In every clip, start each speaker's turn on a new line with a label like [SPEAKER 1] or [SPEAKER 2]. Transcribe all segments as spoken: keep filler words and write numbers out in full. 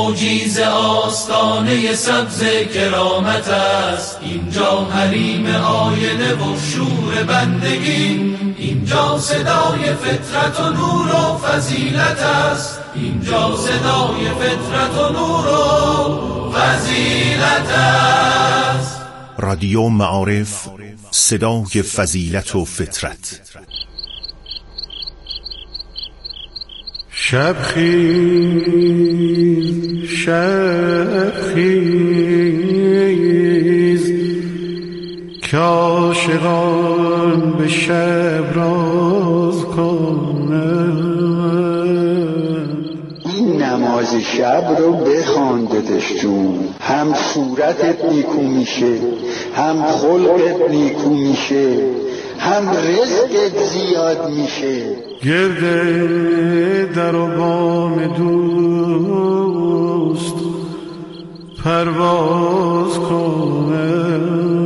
[SPEAKER 1] موجیز آستانه سبز کرامت است. اینجا حریم آینه و شور بندگی، اینجا صدای فطرت و نور و فضیلت است. اینجا صدای فطرت و نور و فضیلت است.
[SPEAKER 2] رادیو معارف، صدای فضیلت و فطرت.
[SPEAKER 3] شب خیز شب خیز که عاشقان به شب راز کنند.
[SPEAKER 4] این نماز شب رو بخوان دادش جون، هم صورتت نیکو میشه، هم خلقت نیکو میشه، هم رزقت زیاد میشه.
[SPEAKER 3] گرده در و بام دوست پرواز کنه.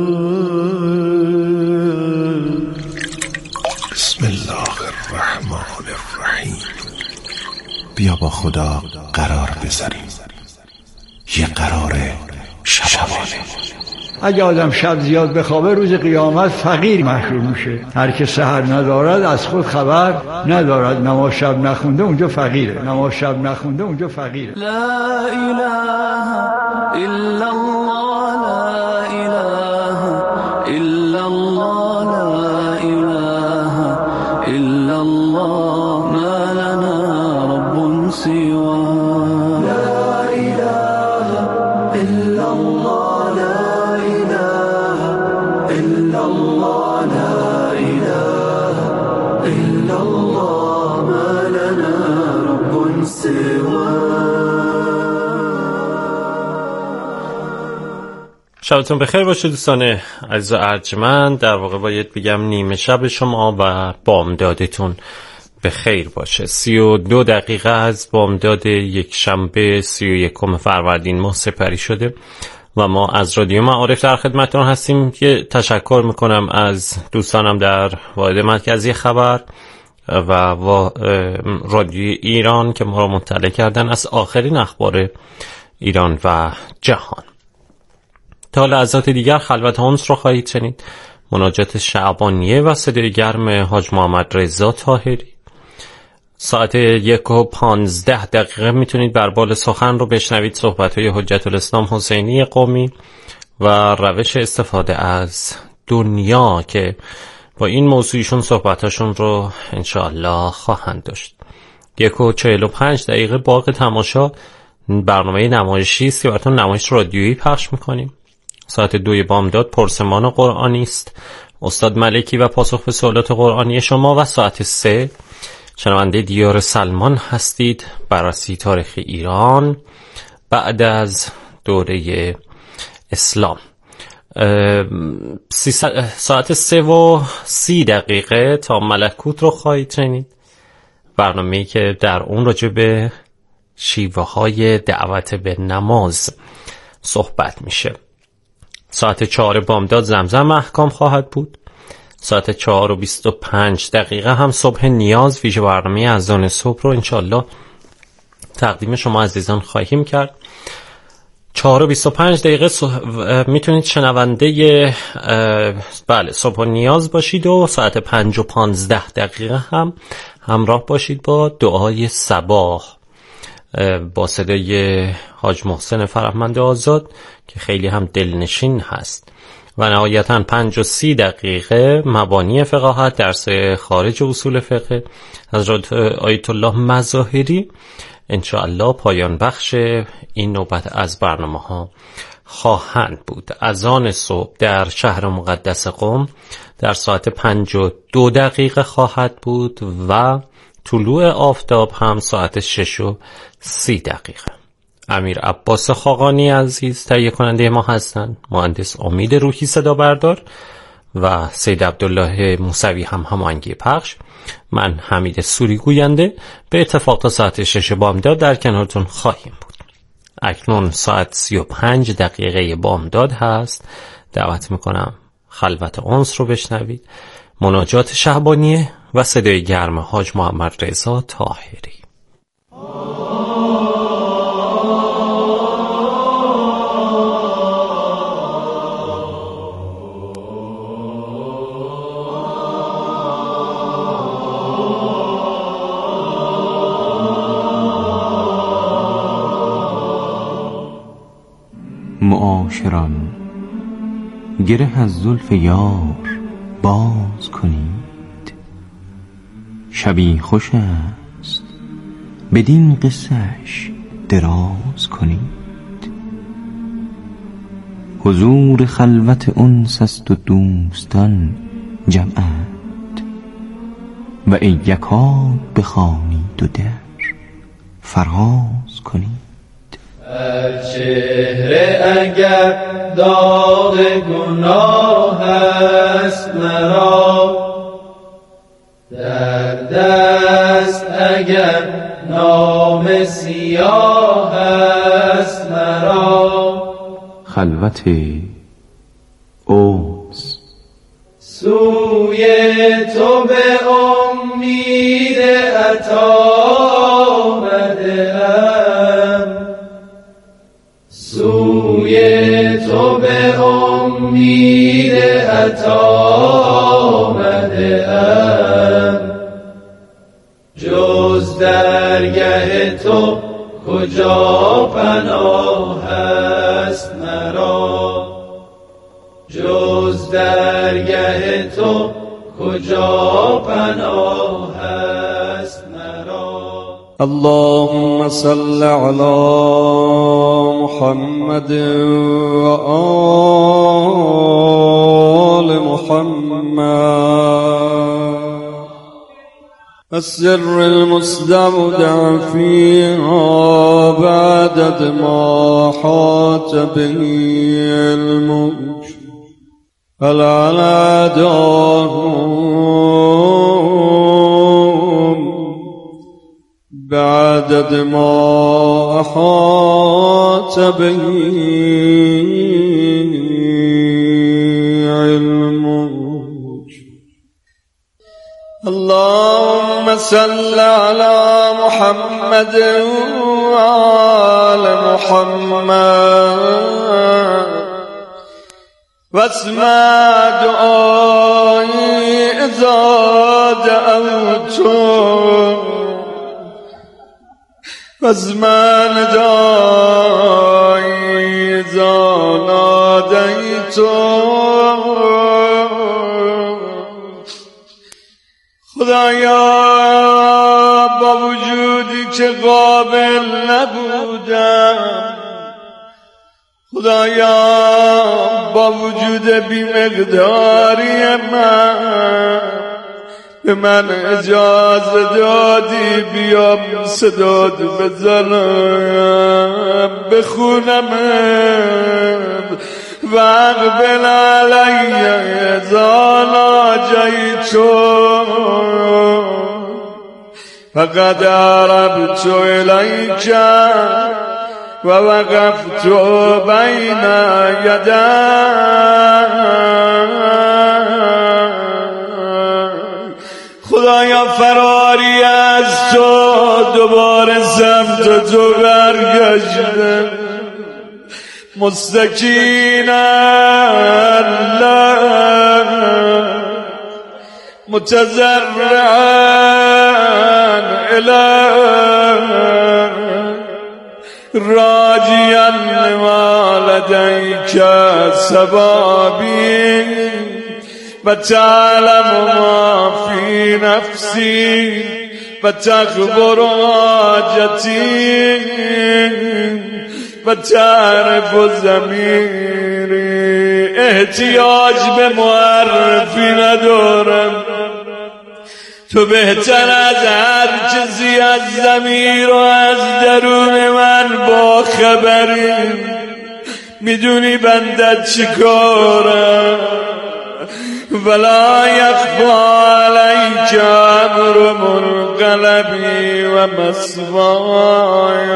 [SPEAKER 2] بسم الله الرحمن الرحیم. بیا با خدا قرار بذاریم، یه قرار شبانه.
[SPEAKER 5] اگه آدم شب زیاد بخوابه روز قیامت فقیر محشور میشه. هر که سحر ندارد از خود خبر ندارد. نماز شب نخونده اونجا فقیره، نماز شب نخونده اونجا فقیره.
[SPEAKER 1] لا اله الا الله، لا اله الا الله، لا اله الا الله، ما لنا رب سواه. لا اله الا الله،
[SPEAKER 6] شبتون بخیر باشه دوستان عزیز و ارجمند. در واقع باید بگم نیمه شب شما و بامدادتون بخیر باشه. سی و دو دقیقه از بامداد یک شنبه سی و یکم فروردین ماه سپری شده و ما از رادیو معارف در خدمتتون هستیم. که تشکر میکنم از دوستانم در واحد مرکزی خبر و رادیو ایران که ما را مطلع کردن از آخرین اخبار ایران و جهان. تا لحظات دیگر خلوت هامس رو خواهید شنید، مناجات شعبانیه و صدای گرم حاج محمد رضا طاهری. ساعت یک و پانزده دقیقه میتونید بر بال سخن رو بشنوید، صحبت‌های حجت الاسلام حسینی قمی و روش استفاده از دنیا که با این موضوعشون صحبتاشون رو انشاءالله خواهند داشت. یک و چهل و پنج دقیقه باغ تماشا، برنامه نمایشی است که براتون نمایش رادیویی پخش میکنیم. ساعت دوی بامداد پرسمان قرآنی است، استاد ملکی و پاسخ به سوالات قرآنی شما. و ساعت سه شنونده دیار سلمان هستید، بررسی تاریخ ایران بعد از دوره اسلام. ساعت سه و سی دقیقه تا ملکوت رو خواهید شنید، برنامه‌ای که در اون راجع به شیوه های دعوت به نماز صحبت میشه. ساعت چهار بامداد زمزم احکام خواهد بود. ساعت چهار و بیست و پنج دقیقه هم صبح نیاز، ویژه برنامه اذان صبح رو انشالله تقدیم شما عزیزان خواهیم کرد. چهار و بیست و پنج دقیقه صح... میتونید شنونده بله صبح نیاز باشید و ساعت پنج و پانزده دقیقه هم همراه باشید با دعای صباح با صدای حاج محسن فرهمند آزاد که خیلی هم دلنشین هست. و نهایتاً پنج و سی دقیقه مبانی فقاهت، درس خارج اصول فقه حضرت آیت الله مظاهری انشاءالله پایان بخش این نوبت از برنامه ها خواهند بود. اذان صبح در شهر مقدس قم در ساعت پنج و دو دقیقه خواهد بود و طلوع آفتاب هم ساعت شش و سی دقیقه. امیر عباس خاقانی عزیز تهیه کننده ما هستند، مهندس امید روحی صدا بردار و سید عبدالله موسوی هم هماهنگی پخش. من حمید سوری گوینده به اتفاق تا ساعت شش بامداد در کنارتون خواهیم بود. اکنون ساعت سی و پنج دقیقه بامداد هست. دعوت میکنم خلوت انس رو بشنوید، مناجات شعبانیه و صدای گرم حاج محمد رضا طاهری.
[SPEAKER 7] معاشران گره از زلف یار باز کنید. شبی خوش است بدین قصه‌اش دراز کنید. حضور خلوت انس است و دوستان جمعند، و ای یکاد بخوانید و در فراز کنید.
[SPEAKER 8] چهره اگر داغ گناه است مرا، در دست اگر نام سیاه است مرا،
[SPEAKER 7] خلوت انس
[SPEAKER 8] سوی تو به امید عطا آمده ام، سوی تو به امید عطا آمده ام. جز درگه تو کجا پناه است مرا، جز درگه تو کجا پناه است مرا.
[SPEAKER 3] اللهم صل على محمد و آل محمد السر المستودع فيها بعدد ما حاط به الموج العلا دارهم بعدد ما أحاط به علمك. اللهم صل على محمد وآل محمد واسمع دعائي إذا دعوتك واسمع ندائي إذا ناديتك. خدایا با وجودی که قابل نبودم، خدایا با وجود بی مقداری من به من اجازه دادی بیام صداد بزنم بخونم و اقبل علی اذا ناجیتک فقد عربت الیک و وقفت بین یدیک. خدایا فراری از تو دوباره سمت تو برگشتم، مستکینا لک متضرعا الیک راجیا لما لدیک سبابی و تعلم ما فی نفسی و تخبر حاجتی و تعرف ضمیری. احتیاج به معرفی ندارم، تو بهتر از هر چیزی از ضمیر و از درون من با خبری، میدونی بندت چی کارم. ولا یخفا علیک امر منقلبی و مثوای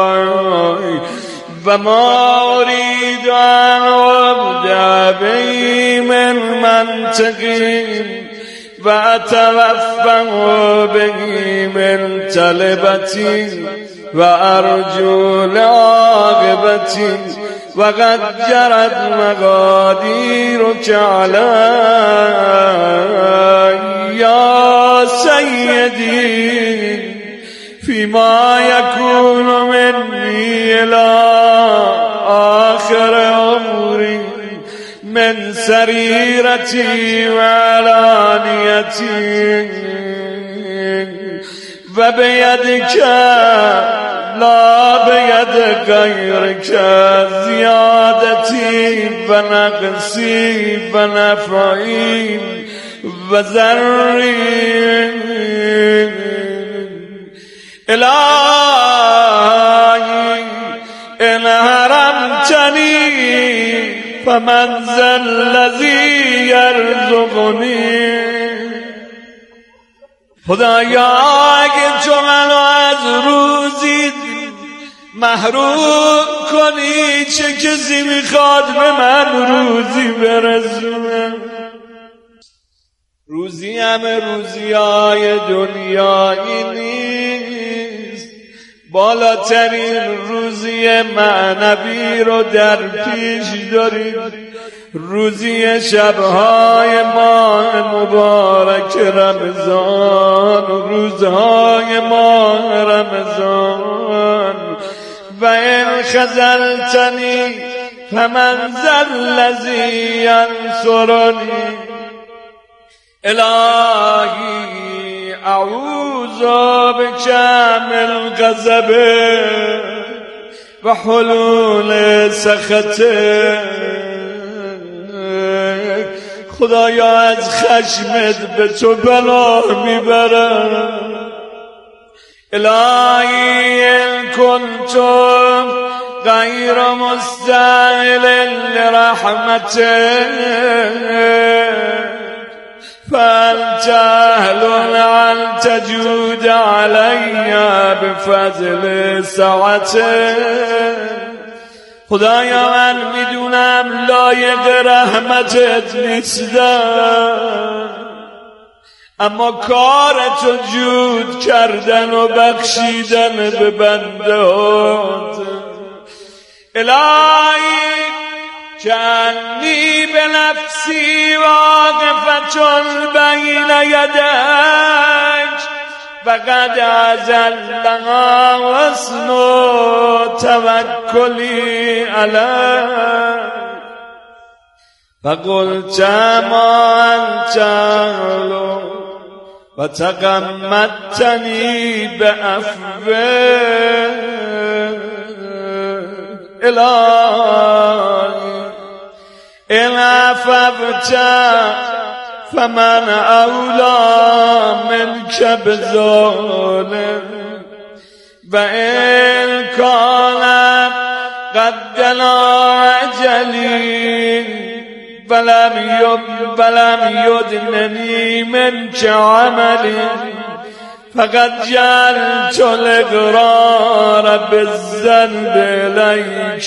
[SPEAKER 3] و ما اريد ان ابدع به من منطقی و اتوفه به من طلبتی و ارجو لعاقبتی و قد جرت مقادیرک علی یا سیدی فيما يكون مني إلى آخر من سریرتی و علانیتی و بیدک لا بید غیرک زیادتی و نقصی و نفعی و ذری الهی ان حرمتنی فمن ذا الذی یرزقنی. خدایا اگه تو منو از روزی محروم کنی چه کسی میخواد به من روزی برسونه؟ روزی همه روزیای دنیایی نیست، بالاترین روزی معنوی رو در پیش داریم، روزی شبهای ماه مبارک رمضان، روزهای ماه رمضان. و این خذلتنی فمن ذا الذی ینصرنی. الهی اعوذ بک من الغضب و حلول سخطه. خدایا از خشمت به تو پناه میبرم. الهی ان کنتم غیر مستعجل لرحمتک فانت اهل ان تجود علی بفضل سعتک. خدایا من میدونم لایق رحمتت نیستم، اما کارتو جود کردن و بخشیدن به بندهات. الهی جانی به نفسی واقفتون بین یدک فقد ازلها حسن توکلی علیک فقلت ما انت اهله و تغمدتنی بعفوک. الهی ان عفوت فمن اولی منک بظالم و ان کان قد دنا اجلی ولم یب ولم یدننی منک عملی فقد جعلت الاقرار بالذنب الیک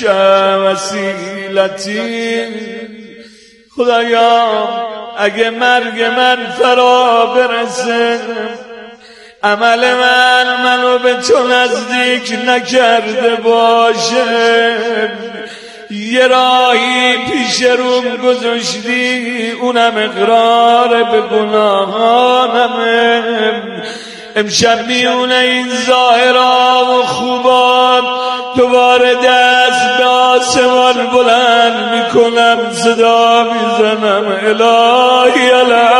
[SPEAKER 3] وسیلتی. خدایا اگه مرگ من فرا برسه عمل من منو به تو نزدیک نکرده باشه، یه راهی پیش روم گذاشتی اونم اقرار به گناهانمه. امشب میونه این ظاهرا و خوبان دوباره دست به آسمان بلند میکنم، صدا میزنم الهی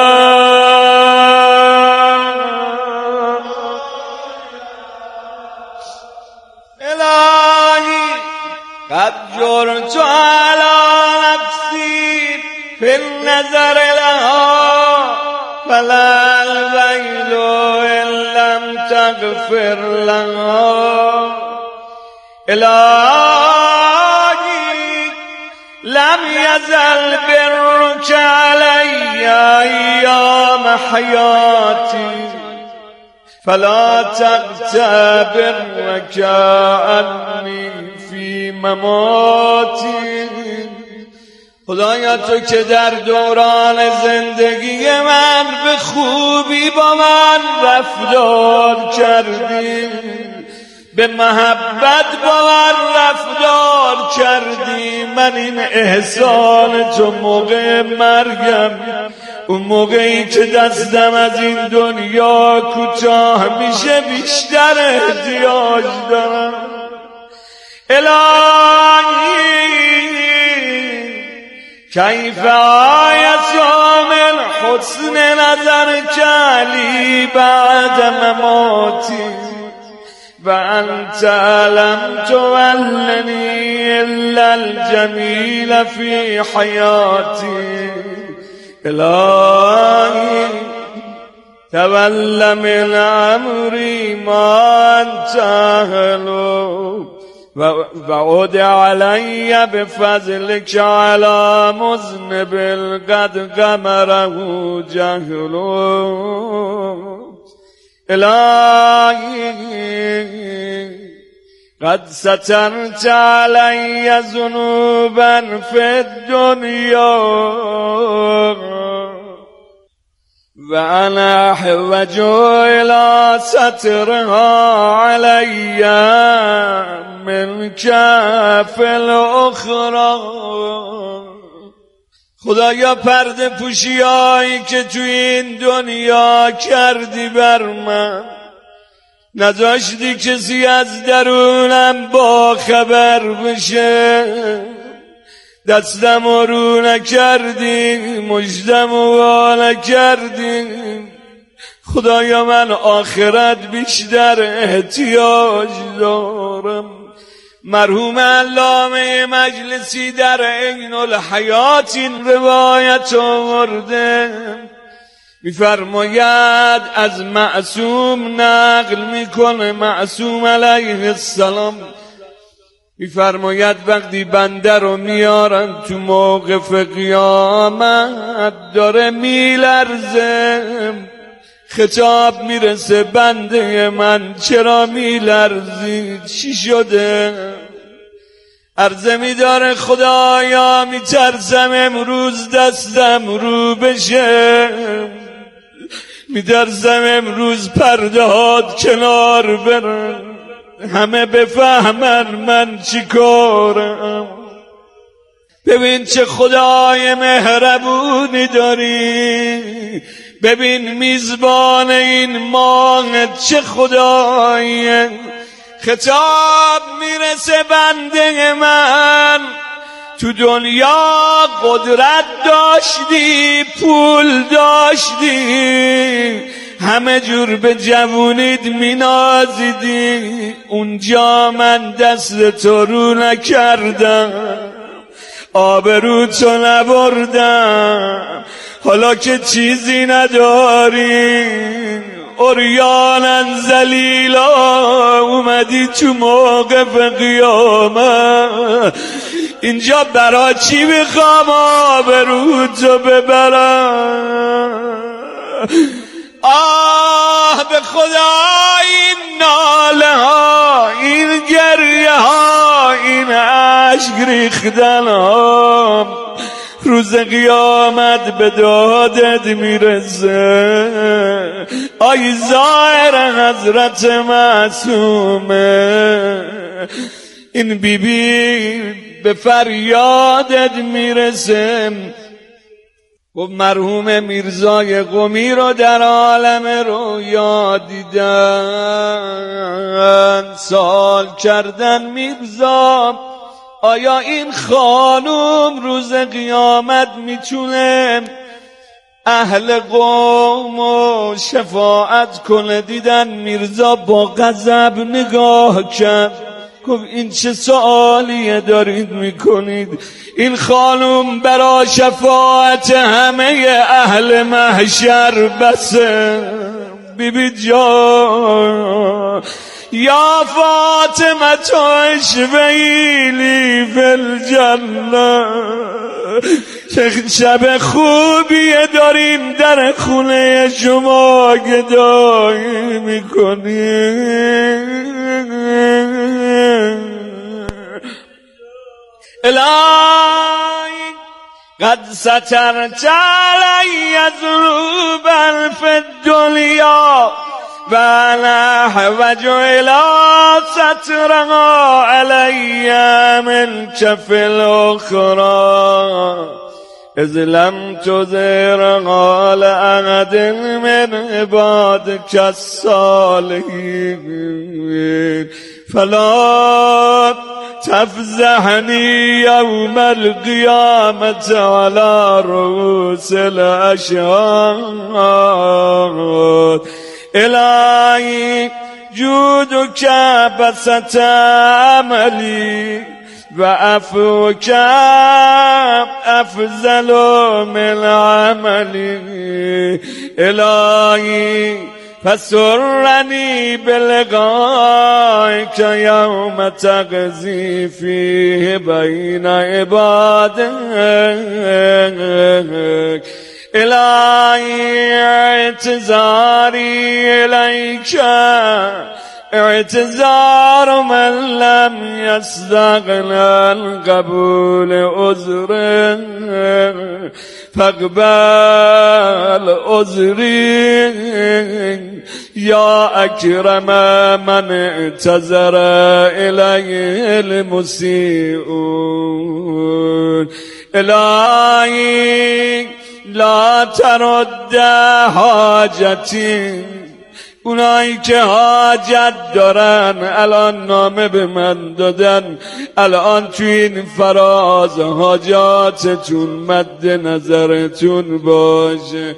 [SPEAKER 3] الهی قد جرت علی نفسی فی النظر لها فلا الویل ان لم تغفر لها. الهی لم یزل برک علی ایام حیاتی فلا تغتبرک عنی فی مماتی. خدایا تو که در دوران زندگی من به خوبی با من رفتار کردی، به محبت با من رفتار کردی، من این احسان تو موقع مرگم، اون موقعی که دستم از این دنیا کوتاه میشه بیشتر احتیاج دارم. الهی كيف آيس من حسن نظرك لي بعد مماتي وأنت لم تولني إلا الجميل في حياتي إلهي تول من أمري ما أنت أهله وعود علي بفضلك على مذنب قد غمره جهل إلهي قد سترت علي ذنوبا في الدنيا وأنا أحوج إلى سترها علي منك في الأخرى. خدایا پرده پوشیایی که تو این دنیا کردی بر من، نذاشتی کسی از درونم با خبر بشه، دستم رو نکردی، مجدم وا نکردی. خدایا من آخرت بیشتر احتیاج دارم. مرحوم علامه مجلسی در عین الحیات این روایت آورده، میفرماید از معصوم نقل میکنه، معصوم علیه السلام میفرماید وقتی بنده رو میارن تو موقف قیامت داره میلرزه، خطاب میرسه بنده من چرا میلرزی، چی شده؟ عرضه میداره خدایا میترسم امروز دستم رو بشه، میترسم امروز پرده هات کنار بره، همه بفهمن من چی کارم. ببین چه خدای مهربونی داری، ببین میزبان این ماه چه خداییه. خطاب میرسه بنده من تو دنیا قدرت داشتی، پول داشتی، همه جور به جوونیت مینازیدی، اونجا من دست تو رو نکردم، آبروتو نبردم. حالا که چیزی نداری، عریانن ذلیلا اومدی تو موقف قیامت، اینجا برا چی میخوام آبروتو ببرم؟ آه به خدا این ناله ها، این گریه ها، این عشق ریختن ها روز قیامت به دادت میرسه. آی ظاهر حضرت معصومه، این بی بی به فریادت میرسه. و مرحوم میرزای قمی رو در عالم رویا دیدن، سوال کردن میرزا آیا این خانوم روز قیامت میتونه اهل قوم و شفاعت کنه؟ دیدن میرزا با غضب نگاه کرد، گفت این چه سوالیه دارید میکنید؟ این خانوم برا شفاعت همه اهل محشر بسه. بی بی جان یا فاطمه تو اشویلی فی الجنه، چه شب خوبیه داریم در خونه شما گدایی میکنیم. الهی قد سترت علی ذنوبا فی الدنیا و انا احوج الی سترها علی منک فی الاخری. إذ لم تظهر قال أحد من عبادك الصالحين فلا تفزحني يوم القيامة على رؤوس الأشهاد إلهي جودك بسط عملي وعفوك أفضل من عملي إلهي فسرني بلقائك يوم تقضي فيه بين عبادك إلهي اعتذاري إليك اعتذار من لم يستغنى قبول عذره فاقبل عذري يا أكرم من اعتذر إليه المسيئون إلهي لا ترد حاجتي اونایی که حاجت دارن الان نامه به من دادن الان تو این فراز حاجاتتون مد نظرتون باشه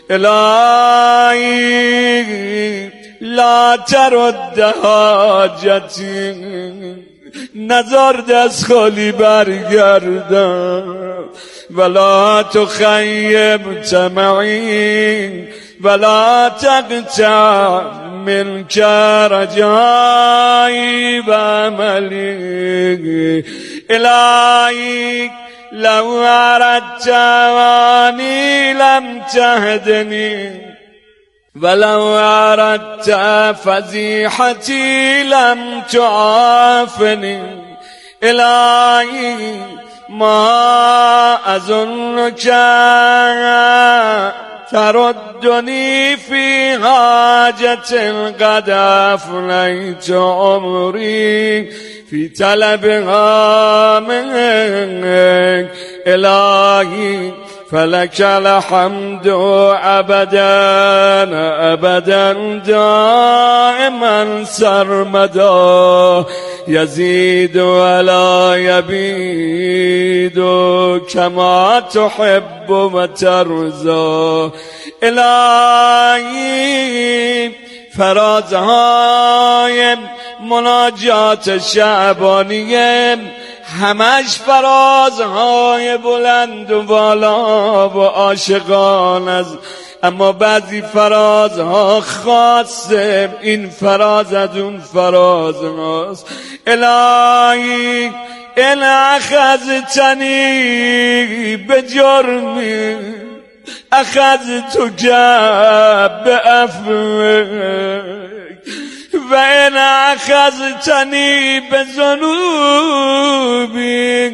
[SPEAKER 3] الهی لا ترد حاجتی نظر دست خالی برگردم ولا تخیب تمعین ولا تقطع منك رجائي وعملي إلهي لو أردت واني لم تهدني ولو أردت فضيحتي لم تعافني إلهي ما أظنك تردني في حاجة قد أفنيت عمري في طلبها منك إلهي فلك الحمد أبدا أبدا دائما سرمدا يزيد ولا يبيد كما تحب وترضى إلهي فرازهای مناجات شعبانیه همش فرازهای بلند و بالا و عاشقان است اما بعضی فرازها خاصه این فراز از اون فراز هاست الهی ان اخذتنی به جرمی اخذتک بعفوک و ان اخذتنی به ذنوبی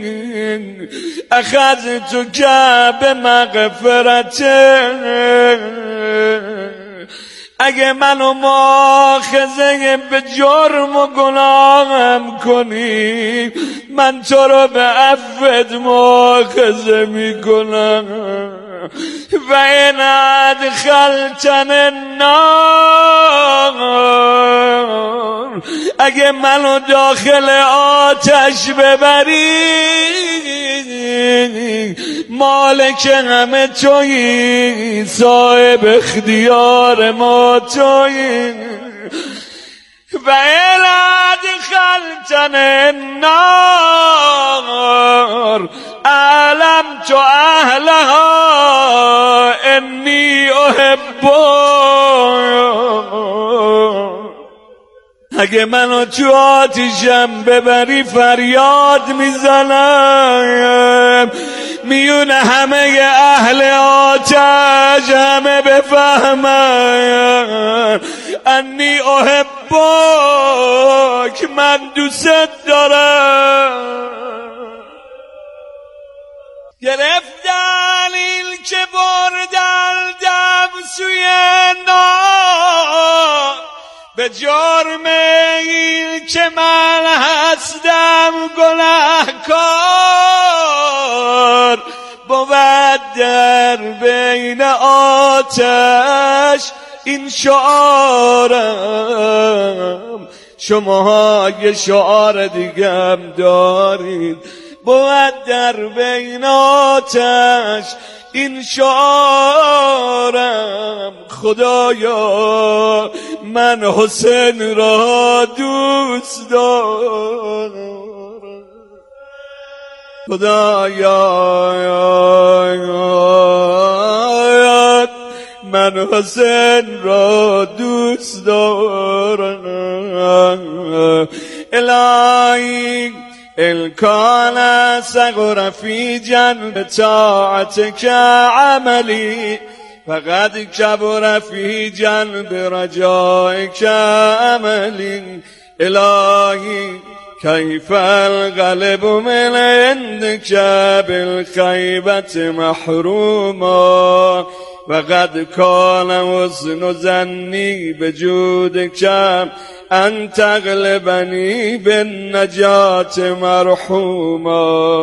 [SPEAKER 3] اخذتک به مغفرتک اگه منو مؤاخذه به جرم و گناهم کنی من تو رو به عفوت مؤاخذه میکنم و این ادخلتن النار اگه منو داخل آتش ببری مالک همه تویی صاحب اختیار ما تویی و این ادخلتن النار اعلم تو اهلها انی احبهم اگه منو تو آتیشم ببری فریاد میزنم میونه همه اهل آتش همه بفهمن انی احبک من دوست دارم گرفت دلیل که بردن دم سوی نار به جرم این که من هستم گناهکار بود بین آتش این شعارم، شما یه شعار دیگه هم دارید، بود در بین آتش این شعارم، خدایا من حسین را دوست دارم، خدایا من حسین را دوست دارم. الهی إن كان صغر في جنب طاعتك عملي فقد كبر في جنب رجائك أملي. إلهي كيف الغلب من عندك بالخيبة محروما وقد كان حسن ظني بجودك أن تغلبني بالنجاة مرحوما.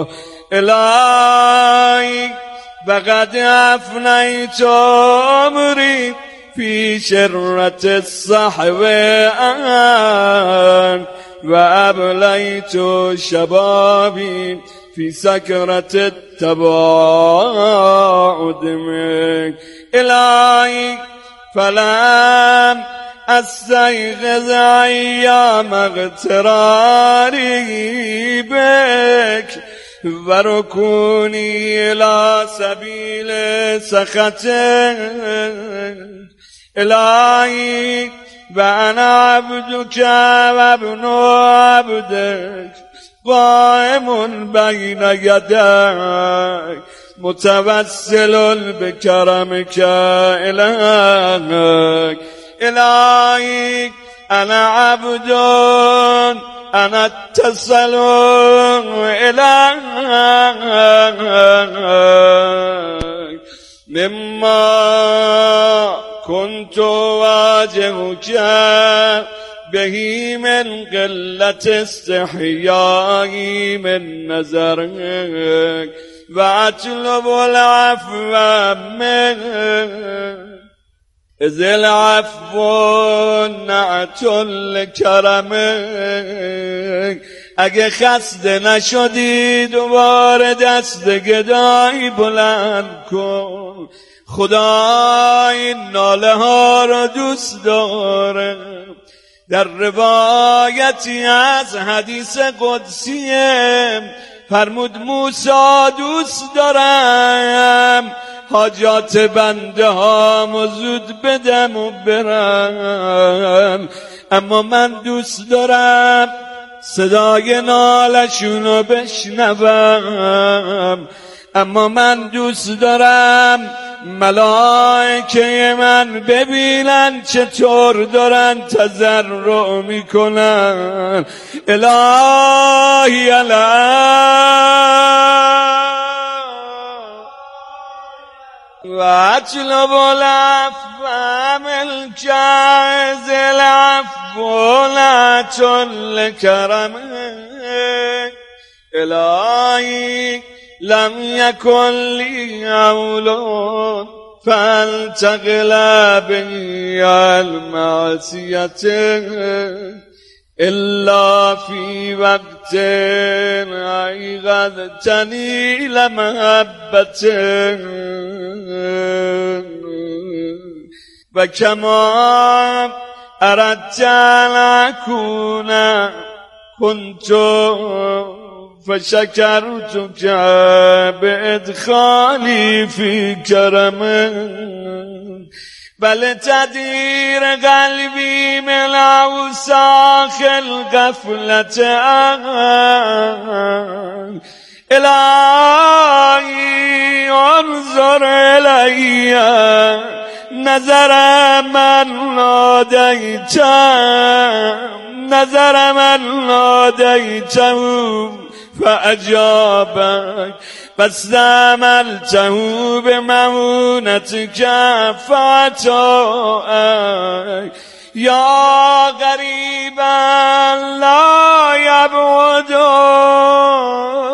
[SPEAKER 3] إلهي وقد أفنيت عمري في شرة الصحو أنت وأبليت شبابي في سكرة التباعد منك. إلهي فلم أستيقظ أيام اغتراري بك وركوني إلى سبيل سخطك. إلهي وأنا عبدك وابن عبدك قائم بين يديك متوسل بكرمك إلهك. إلهي أنا عبد أنا اتصل إليك مما كنت واجهك به من قلة استحيائي من نظرك وأطلب العفو منك إذ العفو نعت لکرمک. اگه خسته نشدی دوباره دست گدایی بلند کن، خدا این ناله ها را دوست داره. در روایتی از حدیث قدسیه فرمود موسی دوست دارم حاجات بنده ها زود بدم و برم، اما من دوست دارم صدای نالشونو بشنوم، اما من دوست دارم ملائکه من ببینن چطور دارن تضرع میکنن. الهی الهی و اطلب العفو منك إذ العفو نعت لكرمك. إلهي لم يكن لي عول فالتقل بي المعصية إلا في وقت أيقظتني لمحبتك وكما أردت أن أكون كنت فشكرتك بإدخالي في كرمك بل تدير قلبي من أوساخ الغفلة إلهي انظر إلي نظر من ناديت نظر من ناديته فأجابك فاستعملته بمعونتك فأتاك يا غريبا لا يبعد